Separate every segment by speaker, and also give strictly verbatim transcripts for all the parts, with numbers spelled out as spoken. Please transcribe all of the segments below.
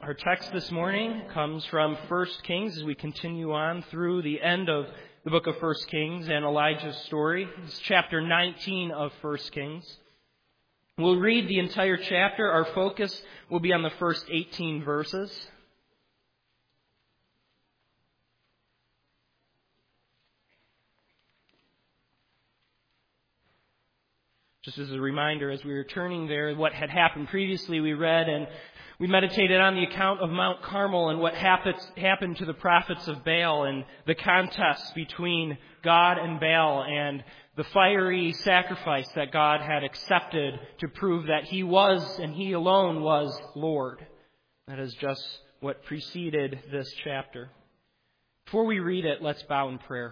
Speaker 1: Our text this morning comes from First Kings as we continue on through the end of the book of First Kings and Elijah's story. It's chapter nineteen of First Kings. We'll read the entire chapter. Our focus will be on the first eighteen verses. Just as a reminder, as we were turning there, what had happened previously, we read and we meditated on the account of Mount Carmel and what happened to the prophets of Baal and the contest between God and Baal and the fiery sacrifice that God had accepted to prove that He was and He alone was Lord. That is just what preceded this chapter. Before we read it, let's bow in prayer.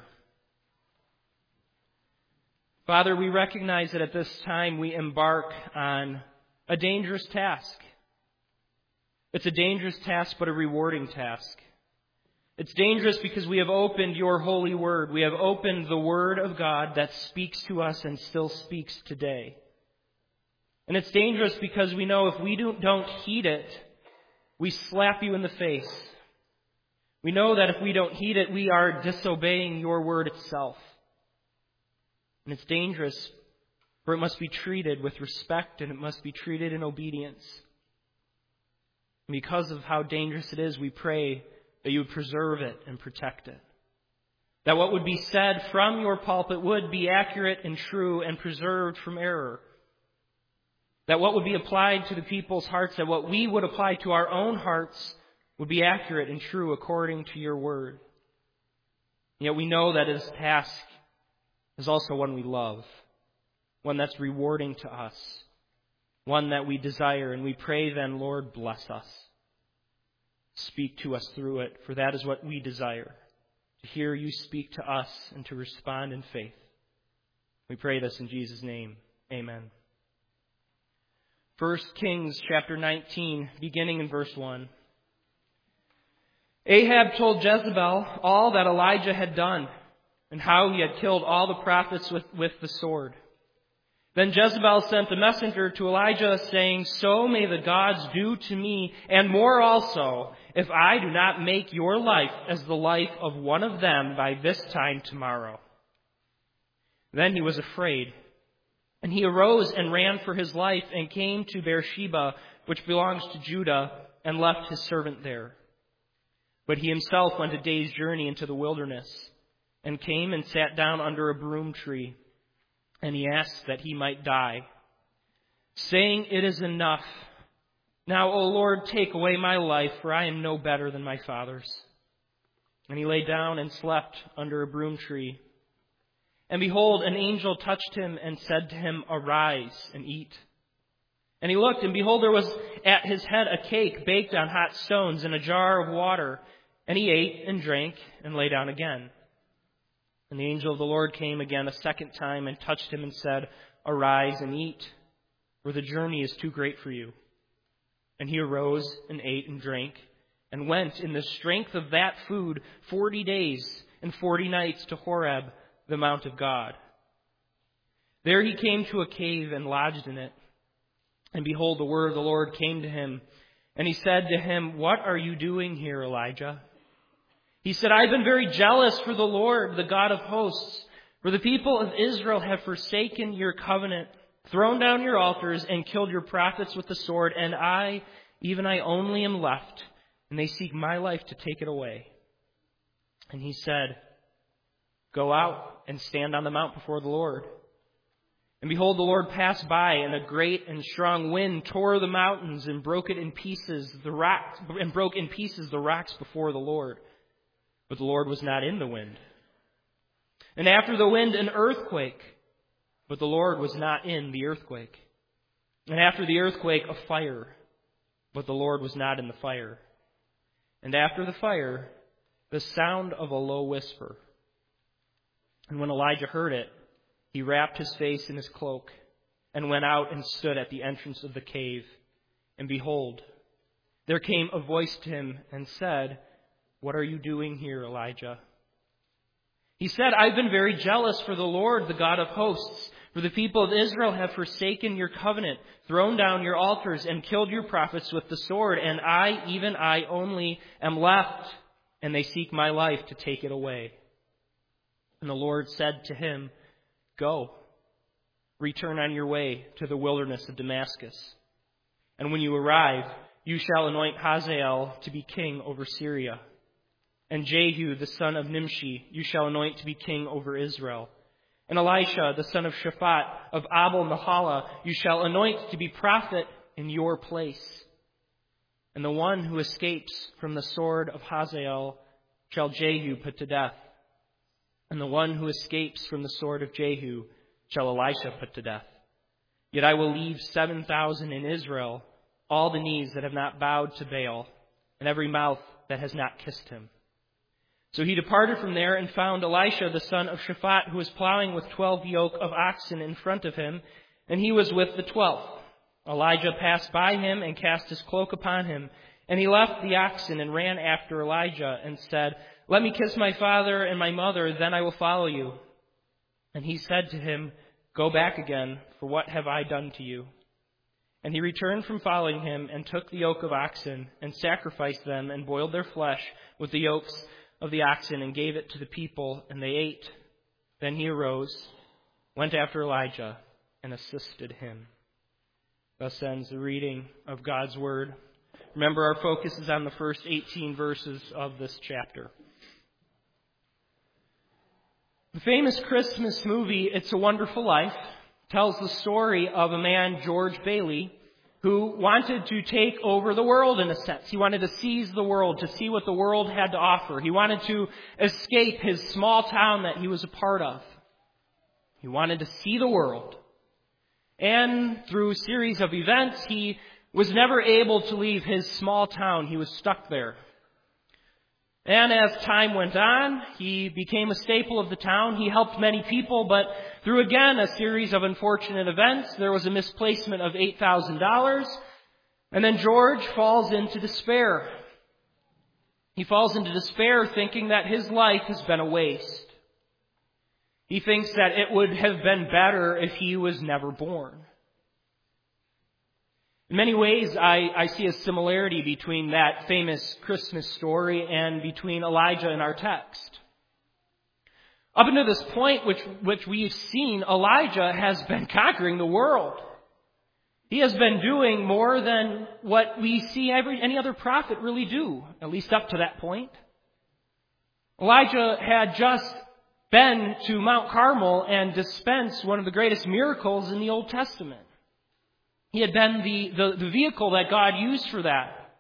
Speaker 1: Father, we recognize that at this time we embark on a dangerous task. It's a dangerous task, but a rewarding task. It's dangerous because we have opened your holy word. We have opened the word of God that speaks to us and still speaks today. And it's dangerous because we know if we don't heed it, we slap you in the face. We know that if we don't heed it, we are disobeying your word itself. And it's dangerous, for it must be treated with respect and it must be treated in obedience. And because of how dangerous it is, we pray that you would preserve it and protect it. That what would be said from your pulpit would be accurate and true and preserved from error. That what would be applied to the people's hearts, that what we would apply to our own hearts would be accurate and true according to your word. And yet we know that this task is also one we love, one that's rewarding to us, one that we desire, and we pray then, Lord, bless us. Speak to us through it, for that is what we desire, to hear you speak to us and to respond in faith. We pray this in Jesus' name. Amen. First Kings chapter nineteen, beginning in verse one. Ahab told Jezebel all that Elijah had done, and how he had killed all the prophets with, with the sword. Then Jezebel sent a messenger to Elijah, saying, "So may the gods do to me, and more also, if I do not make your life as the life of one of them by this time tomorrow." Then he was afraid, and he arose and ran for his life, and came to Beersheba, which belongs to Judah, and left his servant there. But he himself went a day's journey into the wilderness, and came and sat down under a broom tree. And he asked that he might die, saying, "It is enough. Now, O Lord, take away my life, for I am no better than my fathers." And he lay down and slept under a broom tree. And behold, an angel touched him and said to him, "Arise and eat." And he looked, and behold, there was at his head a cake baked on hot stones and a jar of water. And he ate and drank and lay down again. And the angel of the Lord came again a second time and touched him and said, "Arise and eat, for the journey is too great for you." And he arose and ate and drank, and went in the strength of that food forty days and forty nights to Horeb, the mount of God. There he came to a cave and lodged in it. And behold, the word of the Lord came to him, and he said to him, "What are you doing here, Elijah?" He said, "I've been very jealous for the Lord, the God of hosts, for the people of Israel have forsaken your covenant, thrown down your altars, and killed your prophets with the sword, and I, even I only am left, and they seek my life to take it away." And he said, "Go out and stand on the mount before the Lord." And behold, the Lord passed by, and a great and strong wind tore the mountains and broke it in pieces, the rocks, and broke in pieces the rocks before the Lord. But the Lord was not in the wind. And after the wind, an earthquake. But the Lord was not in the earthquake. And after the earthquake, a fire. But the Lord was not in the fire. And after the fire, the sound of a low whisper. And when Elijah heard it, he wrapped his face in his cloak and went out and stood at the entrance of the cave. And behold, there came a voice to him and said, "What are you doing here, Elijah?" He said, "I've been very jealous for the Lord, the God of hosts, For the people of Israel have forsaken your covenant, thrown down your altars, and killed your prophets with the sword, and I, even I only, am left, and they seek my life to take it away. And the Lord said to him, Go, return on your way to the wilderness of Damascus. And when you arrive, you shall anoint Hazael to be king over Syria. And Jehu, the son of Nimshi, you shall anoint to be king over Israel. And Elisha, the son of Shaphat of Abel Mahala, you shall anoint to be prophet in your place. And the one who escapes from the sword of Hazael shall Jehu put to death. And the one who escapes from the sword of Jehu shall Elisha put to death. Yet I will leave seven thousand in Israel, all the knees that have not bowed to Baal, and every mouth that has not kissed him. So he departed from there and found Elisha, the son of Shaphat, who was plowing with twelve yoke of oxen in front of him, and he was with the twelfth. Elijah passed by him and cast his cloak upon him, and he left the oxen and ran after Elijah and said, Let me kiss my father and my mother, then I will follow you. And he said to him, Go back again, for what have I done to you? And he returned from following him and took the yoke of oxen and sacrificed them and boiled their flesh with the yokes of the oxen and gave it to the people, and they ate. Then he arose, went after Elijah, and assisted him. Thus ends the reading of God's Word. Remember, our focus is on the first eighteen verses of this chapter. The famous Christmas movie, It's a Wonderful Life, tells the story of a man, George Bailey, who wanted to take over the world in a sense. He wanted to seize the world, to see what the world had to offer. He wanted to escape his small town that he was a part of. He wanted to see the world. And through a series of events, he was never able to leave his small town. He was stuck there. And as time went on, he became a staple of the town. He helped many people, but through, again, a series of unfortunate events, there was a misplacement of eight thousand dollars. And then George falls into despair. He falls into despair thinking that his life has been a waste. He thinks that it would have been better if he was never born. In many ways, I, I see a similarity between that famous Christmas story and between Elijah and our text. Up until this point, which, which we've seen, Elijah has been conquering the world. He has been doing more than what we see every, any other prophet really do, at least up to that point. Elijah had just been to Mount Carmel and dispensed one of the greatest miracles in the Old Testament. He had been the, the, the vehicle that God used for that.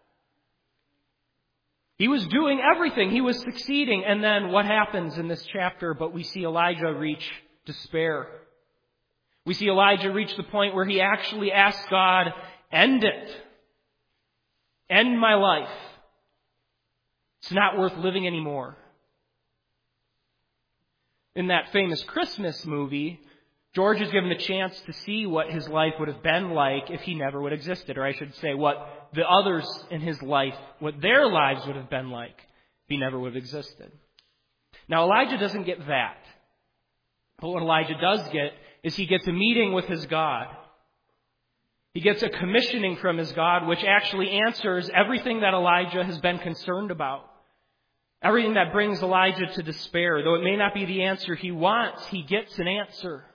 Speaker 1: He was doing everything. He was succeeding. And then what happens in this chapter? But we see Elijah reach despair. We see Elijah reach the point where he actually asks God, end it. End my life. It's not worth living anymore. In that famous Christmas movie, George is given a chance to see what his life would have been like if he never would have existed. Or I should say, what the others in his life, what their lives would have been like if he never would have existed. Now, Elijah doesn't get that. But what Elijah does get is he gets a meeting with his God. He gets a commissioning from his God, which actually answers everything that Elijah has been concerned about. Everything that brings Elijah to despair. Though it may not be the answer he wants, he gets an answer.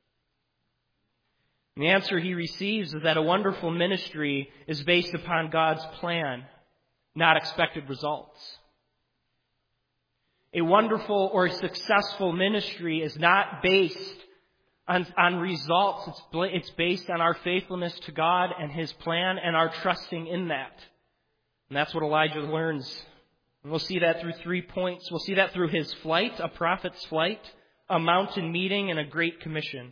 Speaker 1: And the answer he receives is that a wonderful ministry is based upon God's plan, not expected results. A wonderful or successful ministry is not based on, on results. It's, it's based on our faithfulness to God and His plan and our trusting in that. And that's what Elijah learns. And we'll see that through three points. We'll see that through his flight, a prophet's flight, a mountain meeting, and a great commission.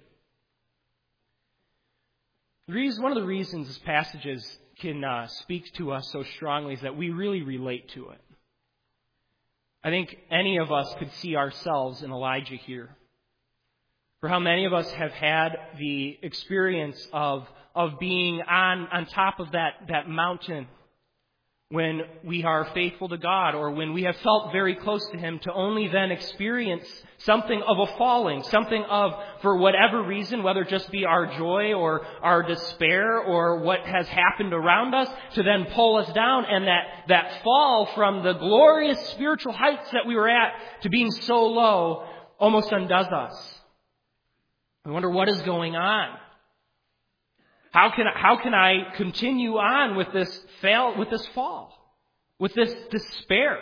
Speaker 1: One of the reasons this passage can uh, speak to us so strongly is that we really relate to it. I think any of us could see ourselves in Elijah here. For how many of us have had the experience of, of being on, on top of that, that mountain when we are faithful to God, or when we have felt very close to Him, to only then experience something of a falling, something of, for whatever reason, whether it just be our joy or our despair or what has happened around us, to then pull us down, and that, that fall from the glorious spiritual heights that we were at to being so low almost undoes us. I wonder what is going on. How can, how can I continue on with this fail, with this fall, with this despair?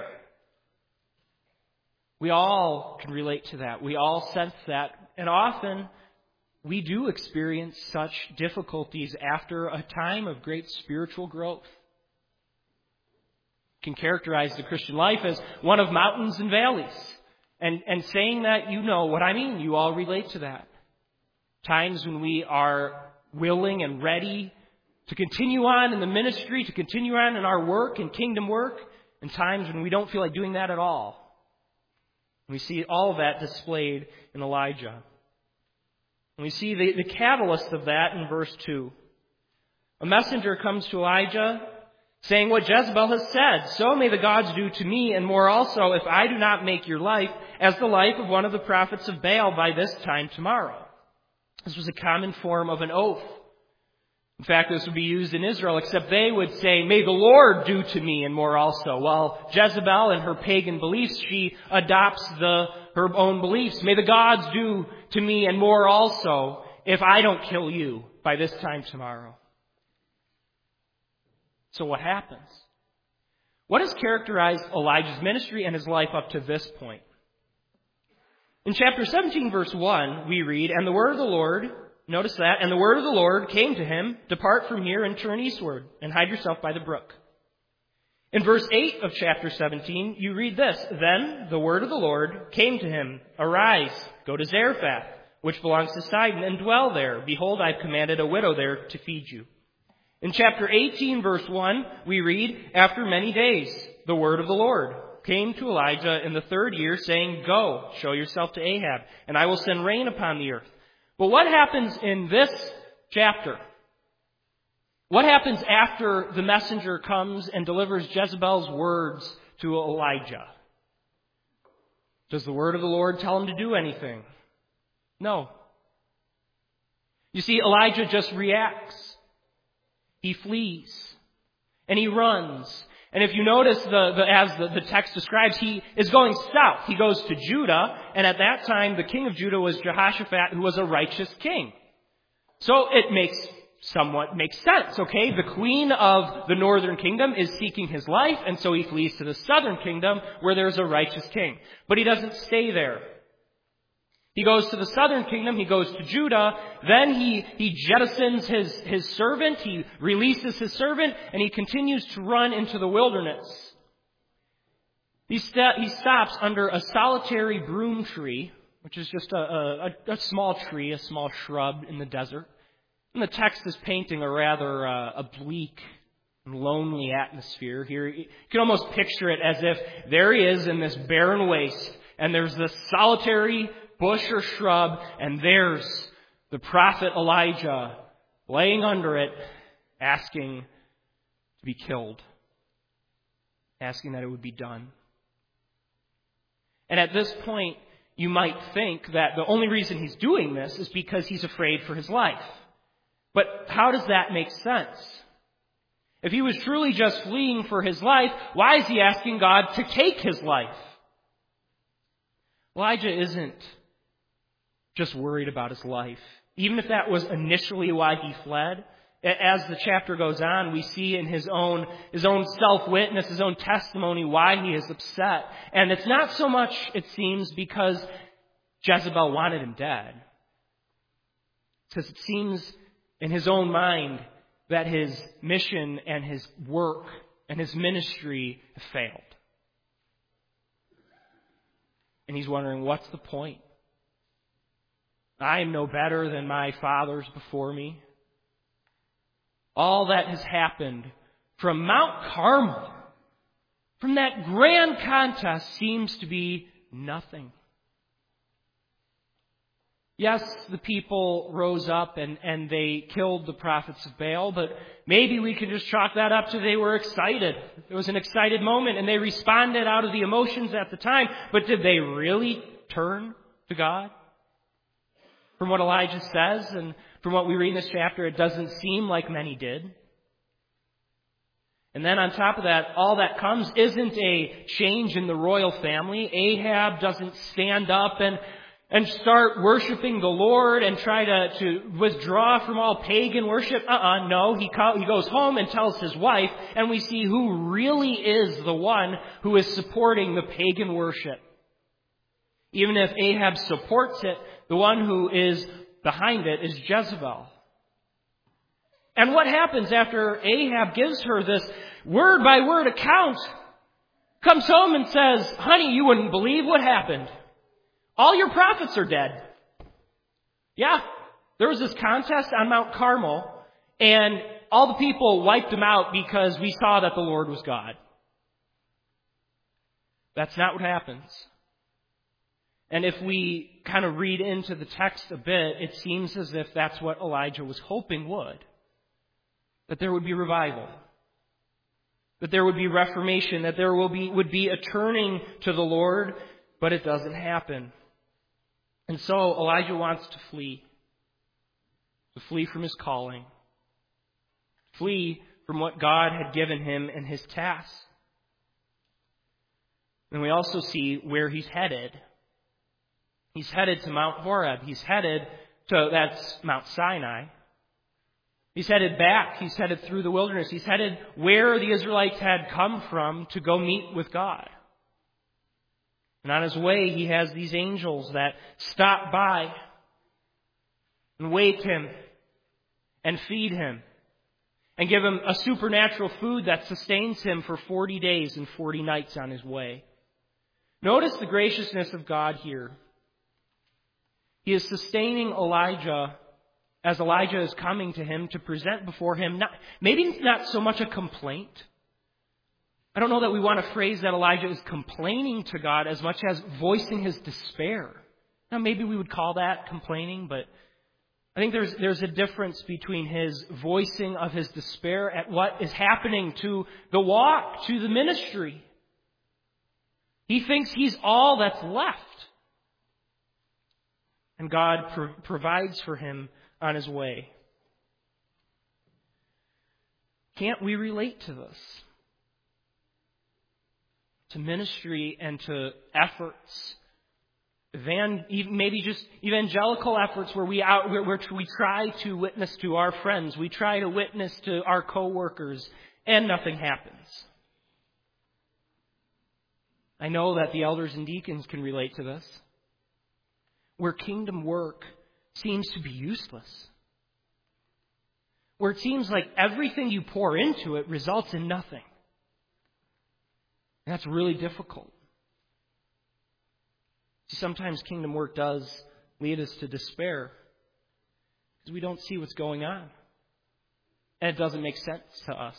Speaker 1: We all can relate to that. We all sense that. And often we do experience such difficulties after a time of great spiritual growth. You can characterize the Christian life as one of mountains and valleys. And, and saying that, you know what I mean. You all relate to that. Times when we are willing and ready to continue on in the ministry, to continue on in our work and kingdom work, and times when we don't feel like doing that at all. We see all of that displayed in Elijah. And we see the, the catalyst of that in verse two. A messenger comes to Elijah saying, "What Jezebel has said, so may the gods do to me, and more also, if I do not make your life as the life of one of the prophets of Baal by this time tomorrow." This was a common form of an oath. In fact, this would be used in Israel, except they would say, "May the Lord do to me, and more also." While Jezebel and her pagan beliefs, she adopts the her own beliefs. "May the gods do to me, and more also, if I don't kill you by this time tomorrow." So what happens? What has characterized Elijah's ministry and his life up to this point? In chapter seventeen, verse one, we read, "And the word of the Lord," notice that, "and the word of the Lord came to him, 'Depart from here and turn eastward, and hide yourself by the brook.'" In verse eight of chapter seventeen, you read this, "Then the word of the Lord came to him, 'Arise, go to Zarephath, which belongs to Sidon, and dwell there. Behold, I've commanded a widow there to feed you.'" In chapter eighteen, verse one, we read, "After many days, the word of the Lord came to Elijah in the third year, saying, 'Go, show yourself to Ahab, and I will send rain upon the earth.'" But what happens in this chapter? What happens after the messenger comes and delivers Jezebel's words to Elijah? Does the word of the Lord tell him to do anything? No. You see, Elijah just reacts. He flees. And he runs. And if you notice, the, the, as the, the text describes, he is going south. He goes to Judah, and at that time, the king of Judah was Jehoshaphat, who was a righteous king. So it makes somewhat makes sense, okay? The queen of the northern kingdom is seeking his life, and so he flees to the southern kingdom, where there's a righteous king. But he doesn't stay there. He goes to the southern kingdom, he goes to Judah, then he, he jettisons his, his servant, he releases his servant, and he continues to run into the wilderness. He, st- he stops under a solitary broom tree, which is just a, a, a small tree, a small shrub in the desert. And the text is painting a rather uh, a bleak and lonely atmosphere here. You can almost picture it as if there he is in this barren waste, and there's this solitary bush or shrub, and there's the prophet Elijah laying under it, asking to be killed, asking that it would be done. And at this point, you might think that the only reason he's doing this is because he's afraid for his life. But how does that make sense? If he was truly just fleeing for his life, why is he asking God to take his life? Elijah isn't just worried about his life. Even if that was initially why he fled, as the chapter goes on, we see in his own, his own self-witness, his own testimony, why he is upset. And it's not so much, it seems, because Jezebel wanted him dead. Because it seems in his own mind that his mission and his work and his ministry have failed. And he's wondering, what's the point? I am no better than my fathers before me. All that has happened from Mount Carmel, from that grand contest, seems to be nothing. Yes, the people rose up and, and they killed the prophets of Baal, but maybe we can just chalk that up to they were excited. It was an excited moment and they responded out of the emotions at the time. But did they really turn to God? From what Elijah says and from what we read in this chapter, it doesn't seem like many did. And then on top of that, all that comes isn't a change in the royal family. Ahab doesn't stand up and And start worshiping the Lord and try to, to withdraw from all pagan worship. Uh-uh, no. He, co- he goes home and tells his wife, and we see who really is the one who is supporting the pagan worship. Even if Ahab supports it, the one who is behind it is Jezebel. And what happens after Ahab gives her this word-by-word account? Comes home and says, honey, you wouldn't believe what happened. All your prophets are dead. Yeah, there was this contest on Mount Carmel, and all the people wiped them out because we saw that the Lord was God. That's not what happens. And if we kind of read into the text a bit, it seems as if that's what Elijah was hoping would. That there would be revival. That there would be reformation. That there will be would be a turning to the Lord, but it doesn't happen. And so Elijah wants to flee. To flee from his calling. Flee from what God had given him in his task. And we also see where he's headed. He's headed to Mount Horeb. He's headed to, that's Mount Sinai. He's headed back. He's headed through the wilderness. He's headed where the Israelites had come from to go meet with God. And on his way, he has these angels that stop by and wake him and feed him and give him a supernatural food that sustains him for forty days and forty nights on his way. Notice the graciousness of God here. He is sustaining Elijah as Elijah is coming to him to present before him, not, maybe not so much a complaint. I don't know that we want to phrase that Elijah is complaining to God as much as voicing his despair. Now, maybe we would call that complaining, but I think there's there's a difference between his voicing of his despair at what is happening to the walk, to the ministry. He thinks he's all that's left. And God pro- provides for him on his way. Can't we relate to this? To ministry and to efforts, Evan, maybe just evangelical efforts where we out, where, where we try to witness to our friends, we try to witness to our coworkers, and nothing happens. I know that the elders and deacons can relate to this, where kingdom work seems to be useless, where it seems like everything you pour into it results in nothing. And that's really difficult. See, sometimes kingdom work does lead us to despair because we don't see what's going on. And it doesn't make sense to us.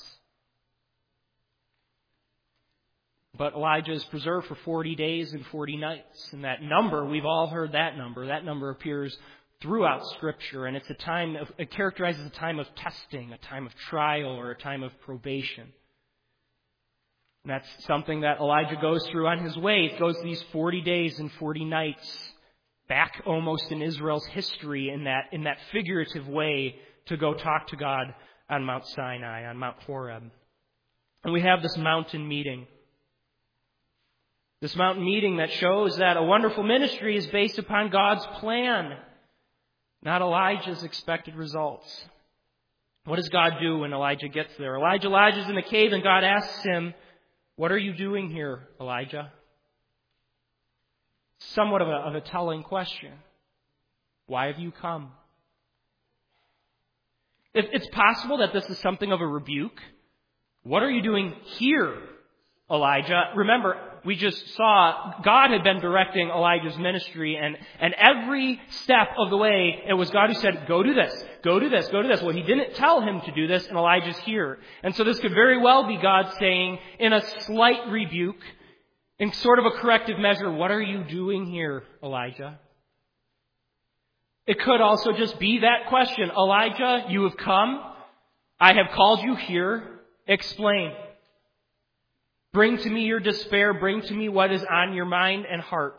Speaker 1: But Elijah is preserved for forty days and forty nights. And that number, we've all heard that number. That number appears throughout Scripture. And it's a time of, it characterizes a time of testing, a time of trial, or a time of probation. And that's something that Elijah goes through on his way. It goes these forty days and forty nights back almost in Israel's history in that in that figurative way to go talk to God on Mount Sinai, on Mount Horeb. And we have this mountain meeting. This mountain meeting that shows that a wonderful ministry is based upon God's plan, not Elijah's expected results. What does God do when Elijah gets there? Elijah lodges in the cave and God asks him, "What are you doing here, Elijah?" Somewhat of a, of a telling question. Why have you come? It, it's possible that this is something of a rebuke. What are you doing here, Elijah? Remember, we just saw God had been directing Elijah's ministry, and, and every step of the way, it was God who said, go do this, go do this, go do this. Well, he didn't tell him to do this, and Elijah's here. And so this could very well be God saying, in a slight rebuke, in sort of a corrective measure, what are you doing here, Elijah? It could also just be that question. Elijah, you have come. I have called you here. Explain. Bring to me your despair. Bring to me what is on your mind and heart.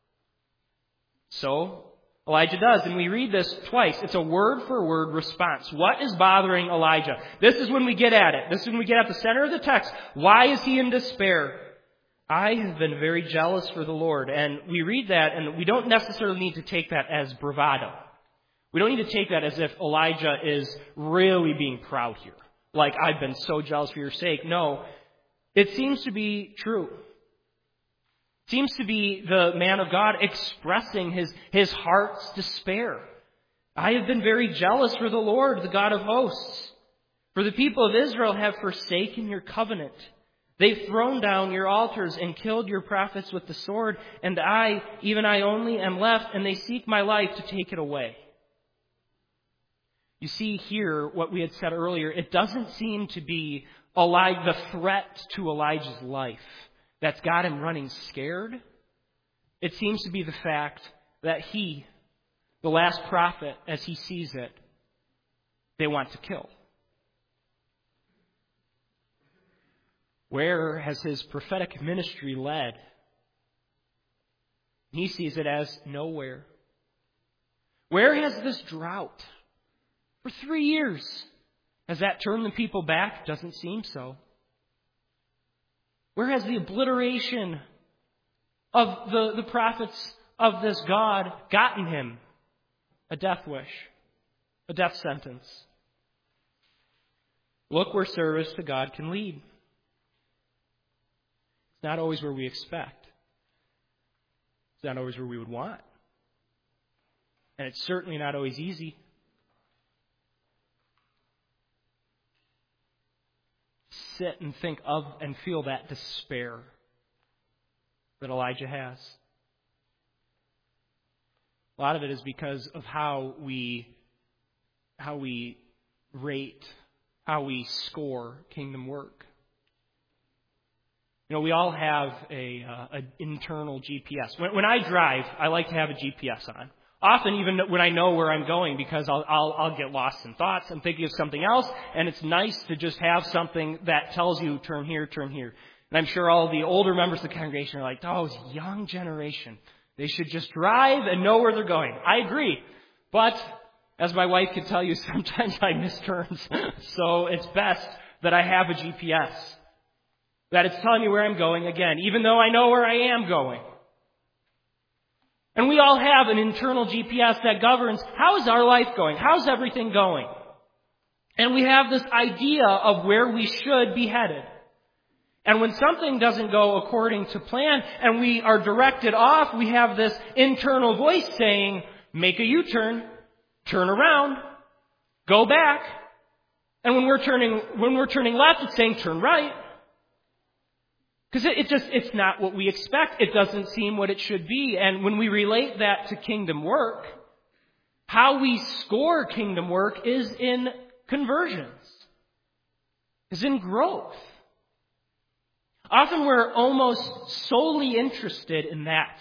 Speaker 1: So, Elijah does, and we read this twice. It's a word-for-word response. What is bothering Elijah? This is when we get at it. This is when we get at the center of the text. Why is he in despair? I have been very jealous for the Lord. And we read that, and we don't necessarily need to take that as bravado. We don't need to take that as if Elijah is really being proud here. Like, I've been so jealous for your sake. No, it seems to be true. It seems to be the man of God expressing his, his heart's despair. I have been very jealous for the Lord, the God of hosts. For the people of Israel have forsaken your covenant. They've thrown down your altars and killed your prophets with the sword, and I, even I only, am left, and they seek my life to take it away. You see here what we had said earlier. It doesn't seem to be Elijah, the threat to Elijah's life that's got him running scared. It seems to be the fact that he, the last prophet, as he sees it, they want to kill. Where has his prophetic ministry led? He sees it as nowhere. Where has this drought? For three years. Has that turned the people back? Doesn't seem so. Where has the obliteration of the, the prophets of this God gotten him? A death wish. A death sentence. Look where service to God can lead. It's not always where we expect. It's not always where we would want. And it's certainly not always easy. Sit and think of and feel that despair that Elijah has. A lot of it is because of how we how we rate, how we score kingdom work. You know, we all have a uh, an internal G P S. When, when I drive, I like to have a G P S on. Often even when I know where I'm going, because I'll, I'll, I'll get lost in thoughts. I'm thinking of something else, and it's nice to just have something that tells you, turn here, turn here. And I'm sure all the older members of the congregation are like, oh, it's young generation. They should just drive and know where they're going. I agree. But, as my wife can tell you, sometimes I miss turns. So it's best that I have a G P S. That it's telling me where I'm going again, even though I know where I am going. And we all have an internal G P S that governs how is our life going? How's everything going? And we have this idea of where we should be headed. And when something doesn't go according to plan and we are directed off, we have this internal voice saying, make a U-turn, turn around, go back. And when we're turning, when we're turning left, it's saying turn right. Because it, it just, it's not what we expect. It doesn't seem what it should be. And when we relate that to kingdom work, how we score kingdom work is in conversions, is in growth. Often we're almost solely interested in that.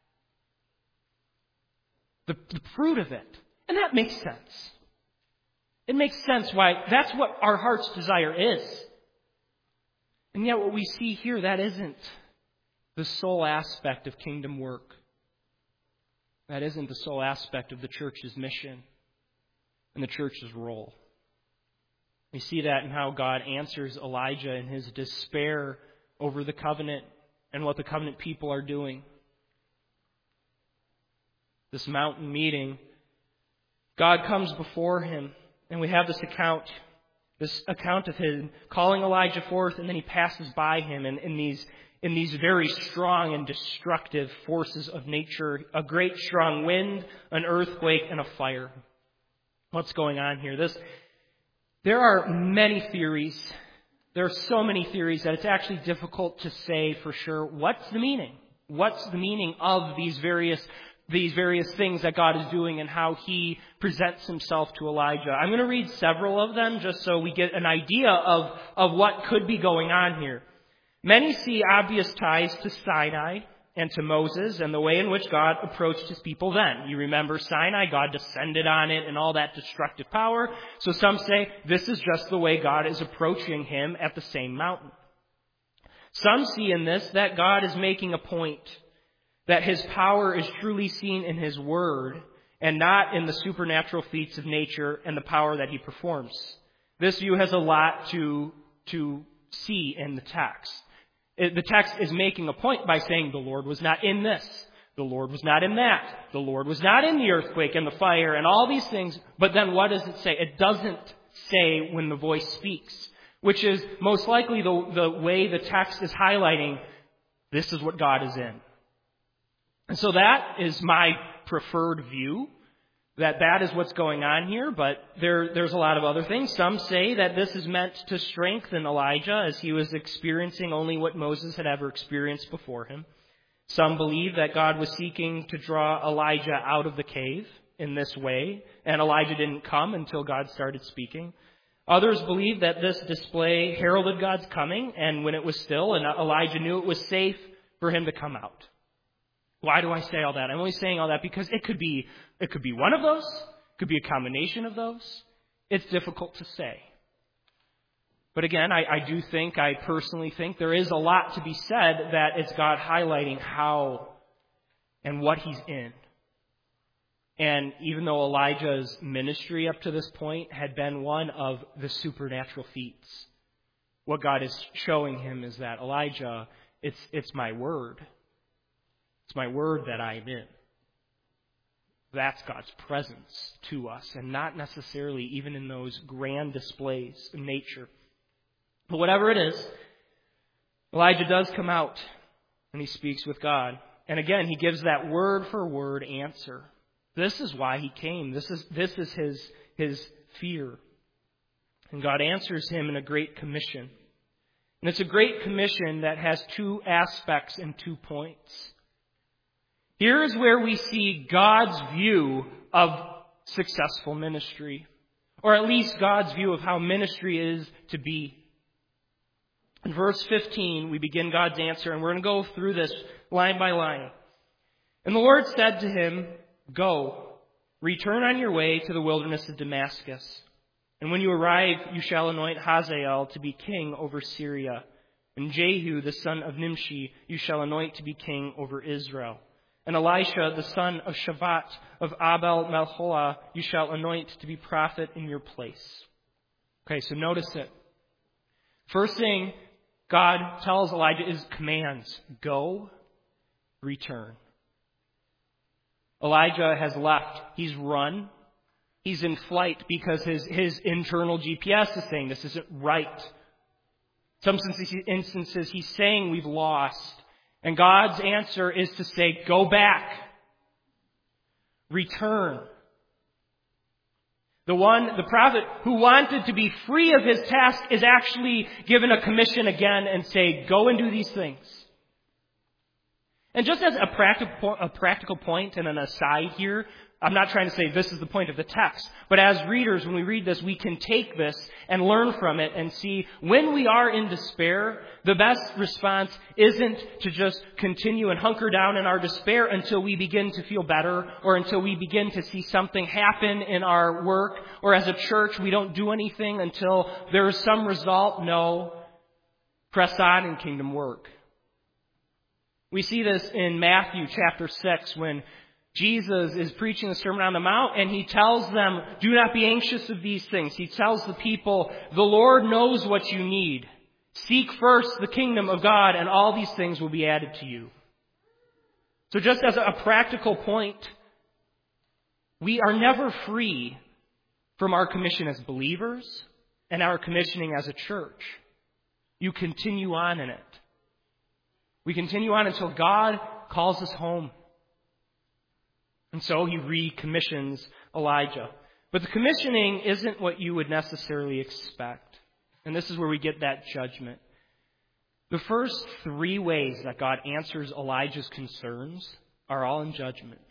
Speaker 1: The, the fruit of it. And that makes sense. It makes sense why that's what our heart's desire is. And yet what we see here, that isn't the sole aspect of kingdom work. That isn't the sole aspect of the church's mission and the church's role. We see that in how God answers Elijah in his despair over the covenant and what the covenant people are doing. This mountain meeting, God comes before him, and we have this account This account of him calling Elijah forth, and then he passes by him in, in these in these very strong and destructive forces of nature, a great strong wind, an earthquake, and a fire. What's going on here? This there are many theories. There are so many theories that it's actually difficult to say for sure what's the meaning. What's the meaning of these various these various things that God is doing and how he presents himself to Elijah. I'm going to read several of them just so we get an idea of, of what could be going on here. Many see obvious ties to Sinai, and to Moses and the way in which God approached his people then. You remember Sinai, God descended on it and all that destructive power. So some say this is just the way God is approaching him at the same mountain. Some see in this that God is making a point, that his power is truly seen in his word and not in the supernatural feats of nature and the power that he performs. This view has a lot to, to see in the text. It, the text is making a point by saying the Lord was not in this. The Lord was not in that. The Lord was not in the earthquake and the fire and all these things. But then what does it say? It doesn't say when the voice speaks, which is most likely the, the way the text is highlighting this is what God is in. And so that is my preferred view, that that is what's going on here, but there, there's a lot of other things. Some say that this is meant to strengthen Elijah as he was experiencing only what Moses had ever experienced before him. Some believe that God was seeking to draw Elijah out of the cave in this way, and Elijah didn't come until God started speaking. Others believe that this display heralded God's coming, and when it was still, and Elijah knew it was safe for him to come out. Why do I say all that? I'm only saying all that because it could be it could be one of those, it could be a combination of those. It's difficult to say. But again, I, I do think, I personally think there is a lot to be said that it's God highlighting how and what he's in. And even though Elijah's ministry up to this point had been one of the supernatural feats, what God is showing him is that Elijah, it's it's my word. It's my word that I am in. That's God's presence to us, and not necessarily even in those grand displays of nature. But whatever it is, Elijah does come out, and he speaks with God. And again, he gives that word for word answer. This is why he came. This is this is his his fear. And God answers him in a great commission. And it's a great commission that has two aspects and two points. Here is where we see God's view of successful ministry, or at least God's view of how ministry is to be. In verse fifteen, we begin God's answer, and we're going to go through this line by line. And the Lord said to him, "Go, return on your way to the wilderness of Damascus. And when you arrive, you shall anoint Hazael to be king over Syria. And Jehu, the son of Nimshi, you shall anoint to be king over Israel. And Elisha, the son of Shaphat of Abel-Meholah, you shall anoint to be prophet in your place." Okay, so notice it. First thing God tells Elijah is commands. Go, return. Elijah has left. He's run. He's in flight because his, his internal G P S is saying this isn't right. Some instances he's saying we've lost. And God's answer is to say, go back. Return. The one, the prophet who wanted to be free of his task is actually given a commission again and say, go and do these things. And just as a practical, a practical point and an aside here, I'm not trying to say this is the point of the text, but as readers, when we read this, we can take this and learn from it and see when we are in despair, the best response isn't to just continue and hunker down in our despair until we begin to feel better or until we begin to see something happen in our work, or as a church, we don't do anything until there is some result. No, press on in kingdom work. We see this in Matthew chapter six when Jesus is preaching the Sermon on the Mount, and he tells them, do not be anxious of these things. He tells the people, the Lord knows what you need. Seek first the kingdom of God, and all these things will be added to you. So just as a practical point, we are never free from our commission as believers and our commissioning as a church. You continue on in it. We continue on until God calls us home. And so he recommissions Elijah. But the commissioning isn't what you would necessarily expect. And this is where we get that judgment. The first three ways that God answers Elijah's concerns are all in judgment.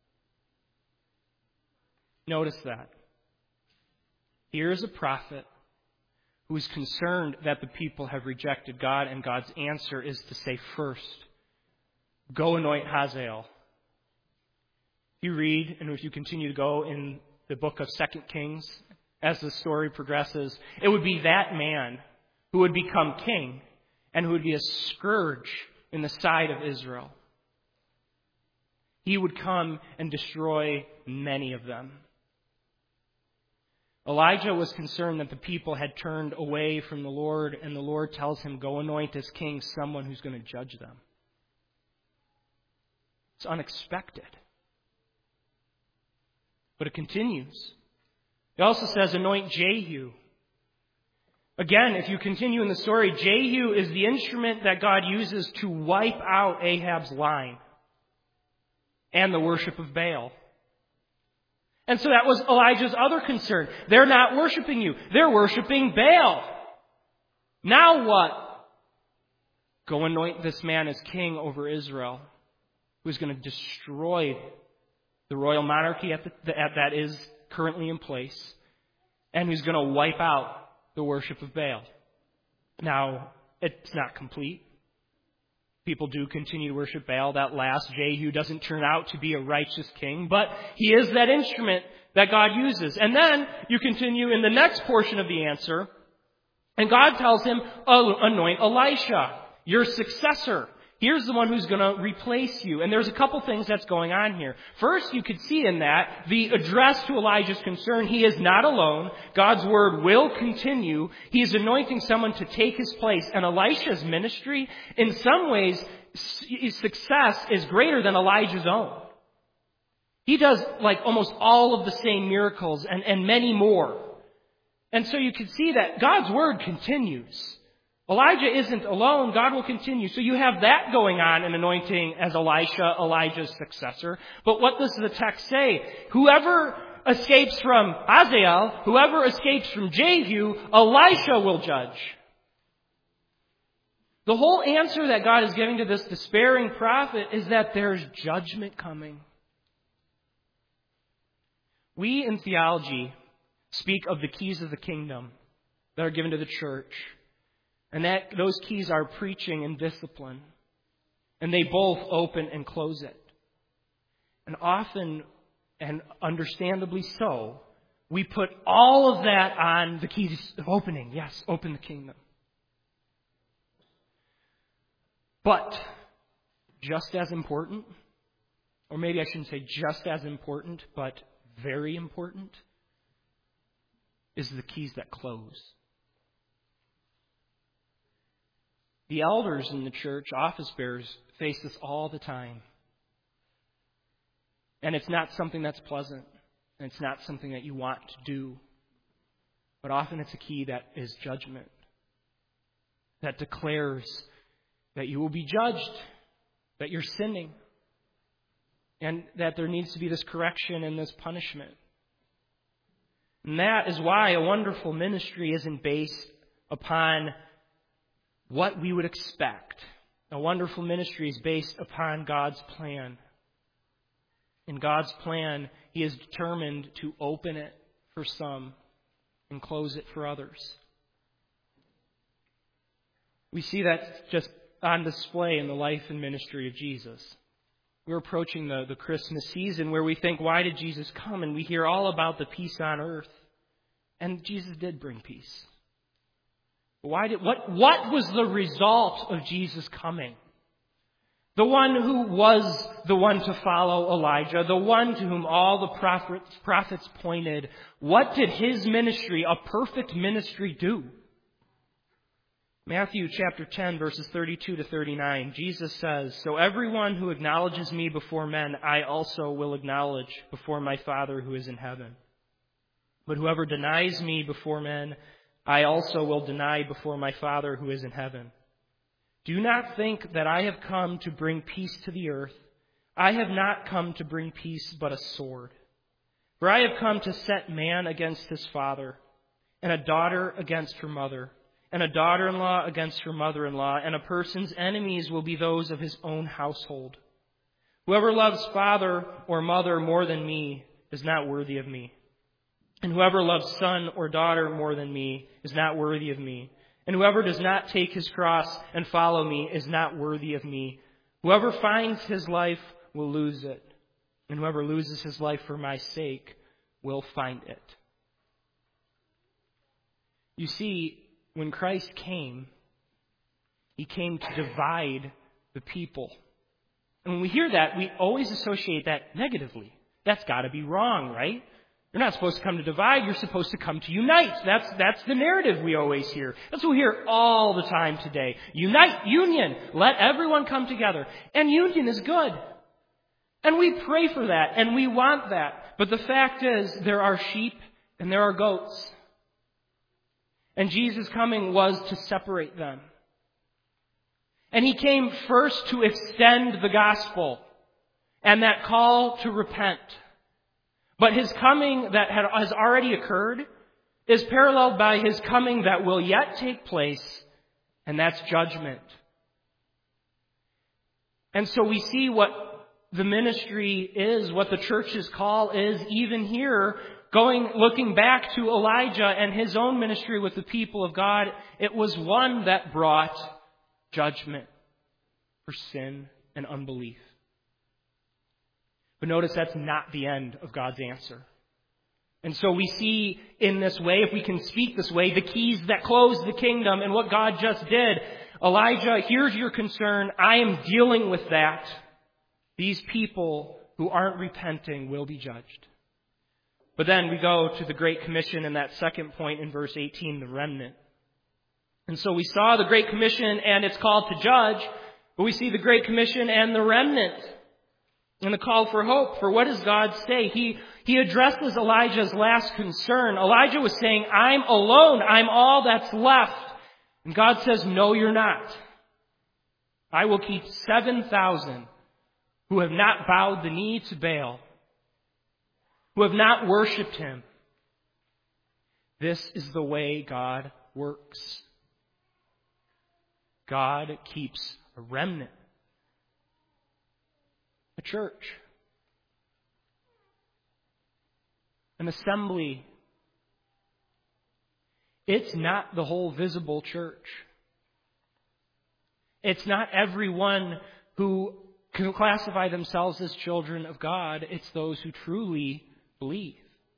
Speaker 1: Notice that. Here is a prophet who is concerned that the people have rejected God, and God's answer is to say, first, go anoint Hazael. If you read, and if you continue to go in the book of Second Kings, as the story progresses, it would be that man who would become king and who would be a scourge in the side of Israel. He would come and destroy many of them. Elijah was concerned that the people had turned away from the Lord, and the Lord tells him, go anoint as king someone who's going to judge them. It's unexpected. But it continues. It also says, anoint Jehu. Again, if you continue in the story, Jehu is the instrument that God uses to wipe out Ahab's line and the worship of Baal. And so that was Elijah's other concern. They're not worshiping you. They're worshiping Baal. Now what? Go anoint this man as king over Israel, who's going to destroy the royal monarchy at the, that is currently in place, and who's going to wipe out the worship of Baal. Now, it's not complete. People do continue to worship Baal. That last Jehu doesn't turn out to be a righteous king, but he is that instrument that God uses. And then you continue in the next portion of the answer, and God tells him, oh, anoint Elisha, your successor. Here's the one who's going to replace you. And there's a couple things that's going on here. First, you could see in that the address to Elijah's concern. He is not alone. God's word will continue. He is anointing someone to take his place. And Elisha's ministry, in some ways, his success is greater than Elijah's own. He does like almost all of the same miracles and, and many more. And so you can see that God's word continues. Elijah isn't alone. God will continue. So you have that going on in anointing as Elisha, Elijah's successor. But what does the text say? Whoever escapes from Hazael, whoever escapes from Jehu, Elisha will judge. The whole answer that God is giving to this despairing prophet is that there's judgment coming. We in theology speak of the keys of the kingdom that are given to the church. And that those keys are preaching and discipline. And they both open and close it. And often, and understandably so, we put all of that on the keys of opening. Yes, open the kingdom. But just as important, or maybe I shouldn't say just as important, but very important, is the keys that close. The elders in the church, office bearers, face this all the time. And it's not something that's pleasant. And it's not something that you want to do. But often it's a key that is judgment. That declares that you will be judged. That you're sinning. And that there needs to be this correction and this punishment. And that is why a wonderful ministry isn't based upon what we would expect. A wonderful ministry is based upon God's plan. In God's plan, He is determined to open it for some and close it for others. We see that just on display in the life and ministry of Jesus. We're approaching the, the Christmas season where we think, why did Jesus come? And we hear all about the peace on earth. And Jesus did bring peace. Why did what what was the result of Jesus coming? The one who was the one to follow Elijah, the one to whom all the prophets, prophets pointed. What did his ministry, a perfect ministry, do? Matthew chapter ten, verses thirty-two to thirty-nine, Jesus says, "So everyone who acknowledges me before men, I also will acknowledge before my Father who is in heaven. But whoever denies me before men, I also will deny before my Father who is in heaven. Do not think that I have come to bring peace to the earth. I have not come to bring peace, but a sword. For I have come to set man against his father, and a daughter against her mother, and a daughter-in-law against her mother-in-law, and a person's enemies will be those of his own household. Whoever loves father or mother more than me is not worthy of me. And whoever loves son or daughter more than me is not worthy of me. And whoever does not take his cross and follow me is not worthy of me. Whoever finds his life will lose it, and whoever loses his life for my sake will find it. You see, when Christ came, he came to divide the people. And when we hear that, we always associate that negatively. That's got to be wrong, right? You're not supposed to come to divide. You're supposed to come to unite. That's, that's the narrative we always hear. That's what we hear all the time today. Unite, union. Let everyone come together. And union is good. And we pray for that, and we want that. But the fact is, there are sheep and there are goats. And Jesus' coming was to separate them. And he came first to extend the gospel and that call to repent. But his coming that has already occurred is paralleled by his coming that will yet take place, and that's judgment. And so we see what the ministry is, what the church's call is, even here, going, looking back to Elijah and his own ministry with the people of God. It was one that brought judgment for sin and unbelief. But notice that's not the end of God's answer. And so we see in this way, if we can speak this way, the keys that close the kingdom and what God just did. Elijah, here's your concern. I am dealing with that. These people who aren't repenting will be judged. But then we go to the Great Commission in that second point in verse eighteen, the remnant. And so we saw the Great Commission and it's called to judge, but we see the Great Commission and the remnant and the call for hope. For what does God say? He, he addresses Elijah's last concern. Elijah was saying, I'm alone. I'm all that's left. And God says, no, you're not. I will keep seven thousand who have not bowed the knee to Baal, who have not worshipped him. This is the way God works. God keeps a remnant. A church. An assembly. It's not the whole visible church. It's not everyone who can classify themselves as children of God. It's those who truly believe.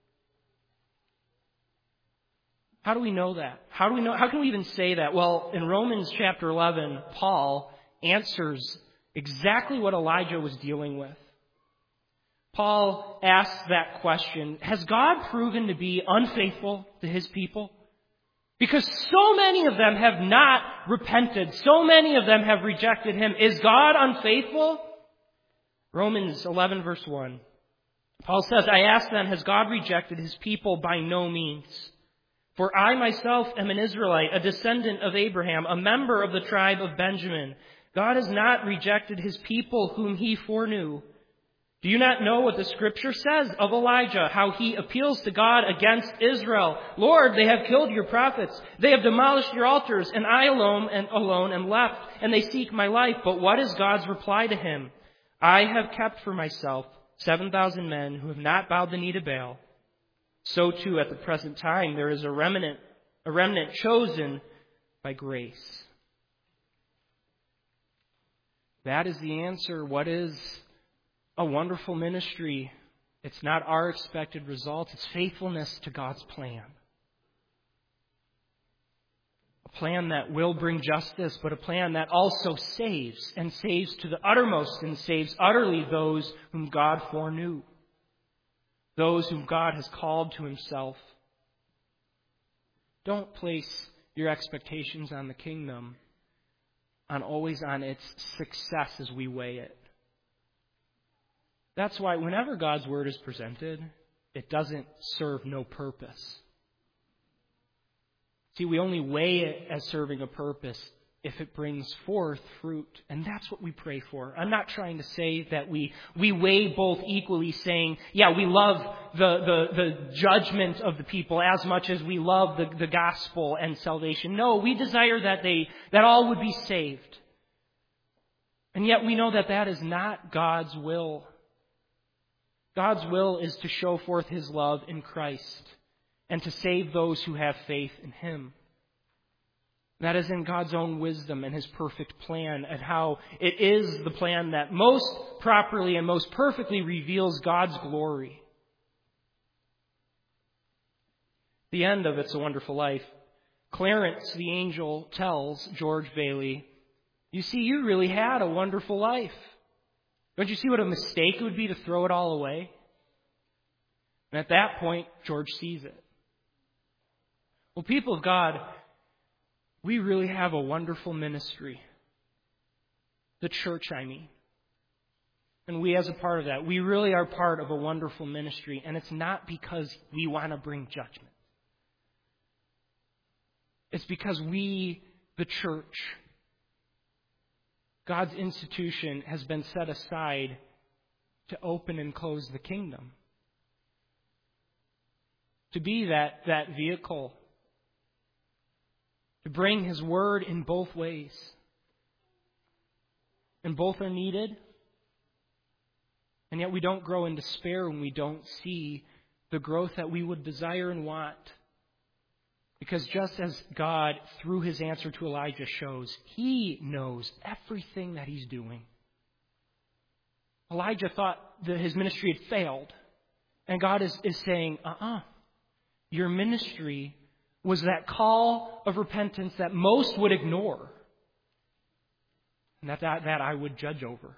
Speaker 1: How do we know that? How do we know? How can we even say that? Well, in Romans chapter eleven, Paul answers exactly what Elijah was dealing with. Paul asks that question, has God proven to be unfaithful to his people? Because so many of them have not repented. So many of them have rejected him. Is God unfaithful? Romans eleven verse one. Paul says, I ask then, has God rejected his people? By no means. For I myself am an Israelite, a descendant of Abraham, a member of the tribe of Benjamin. God has not rejected his people whom he foreknew. Do you not know what the scripture says of Elijah, how he appeals to God against Israel? Lord, they have killed your prophets. They have demolished your altars, and I alone and alone am left, and they seek my life. But what is God's reply to him? I have kept for myself seven thousand men who have not bowed the knee to Baal. So too at the present time there is a remnant, a remnant chosen by grace. That is the answer. What is a wonderful ministry? It's not our expected results. It's faithfulness to God's plan. A plan that will bring justice, but a plan that also saves, and saves to the uttermost, and saves utterly those whom God foreknew. Those whom God has called to himself. Don't place your expectations on the kingdom, on always on its success as we weigh it. That's why whenever God's word is presented, it doesn't serve no purpose. See, we only weigh it as serving a purpose if it brings forth fruit. And that's what we pray for. I'm not trying to say that we, we weigh both equally, saying, yeah, we love the, the, the judgment of the people as much as we love the, the gospel and salvation. No, we desire that they, that all would be saved. And yet we know that that is not God's will. God's will is to show forth his love in Christ and to save those who have faith in him. That is in God's own wisdom and His perfect plan, and how it is the plan that most properly and most perfectly reveals God's glory. The end of It's a Wonderful Life, Clarence the angel tells George Bailey, "You see, you really had a wonderful life. Don't you see what a mistake it would be to throw it all away?" And at that point, George sees it. Well, people of God, we really have a wonderful ministry. The church, I mean. And we as a part of that, we really are part of a wonderful ministry. And it's not because we want to bring judgment. It's because we, the church, God's institution, has been set aside to open and close the kingdom. To be that, that vehicle. To bring His word in both ways. And both are needed. And yet we don't grow in despair when we don't see the growth that we would desire and want. Because just as God, through His answer to Elijah, shows, He knows everything that He's doing. Elijah thought that his ministry had failed. And God is, is saying, uh-uh. Your ministry was that call of repentance that most would ignore. And that, that, that I would judge over.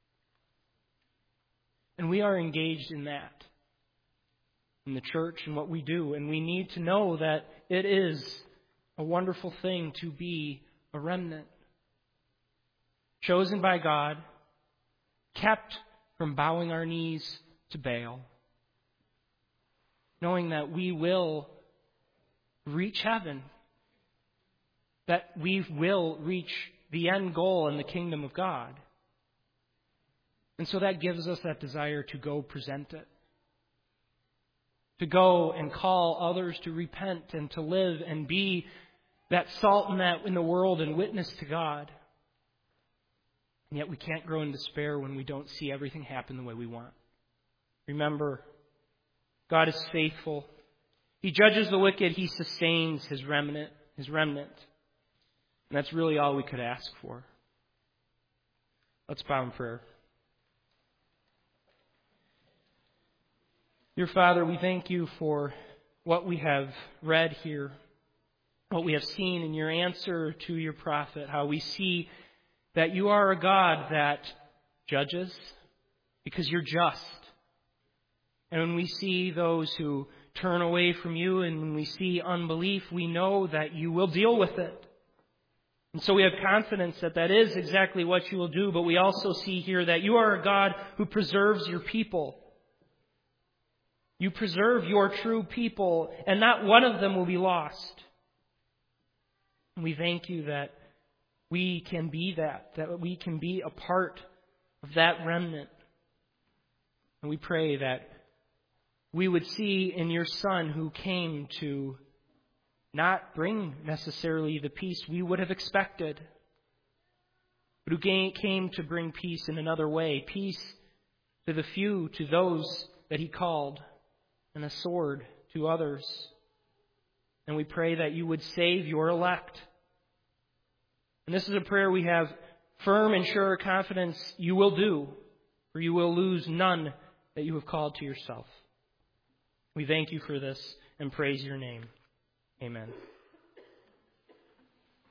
Speaker 1: And we are engaged in that. In the church and what we do. And we need to know that it is a wonderful thing to be a remnant. Chosen by God. Kept from bowing our knees to Baal. Knowing that we will reach heaven. That we will reach the end goal in the kingdom of God. And so that gives us that desire to go present it. To go and call others to repent and to live and be that salt in that in the world and witness to God. And yet we can't grow in despair when we don't see everything happen the way we want. Remember, God is faithful. He judges the wicked. He sustains His remnant. His remnant. And that's really all we could ask for. Let's bow in prayer. Dear Father, we thank You for what we have read here, what we have seen in Your answer to Your prophet, how we see that You are a God that judges because You're just. And when we see those who turn away from You and when we see unbelief, we know that You will deal with it. And so we have confidence that that is exactly what You will do, but we also see here that You are a God who preserves Your people. You preserve Your true people, and not one of them will be lost. And we thank You that we can be that, that we can be a part of that remnant. And we pray that we would see in Your Son, who came to not bring necessarily the peace we would have expected, but who came to bring peace in another way. Peace to the few, to those that He called, and a sword to others. And we pray that You would save Your elect. And this is a prayer we have firm and sure confidence You will do, for You will lose none that You have called to Yourself. We thank You for this and praise Your name. Amen.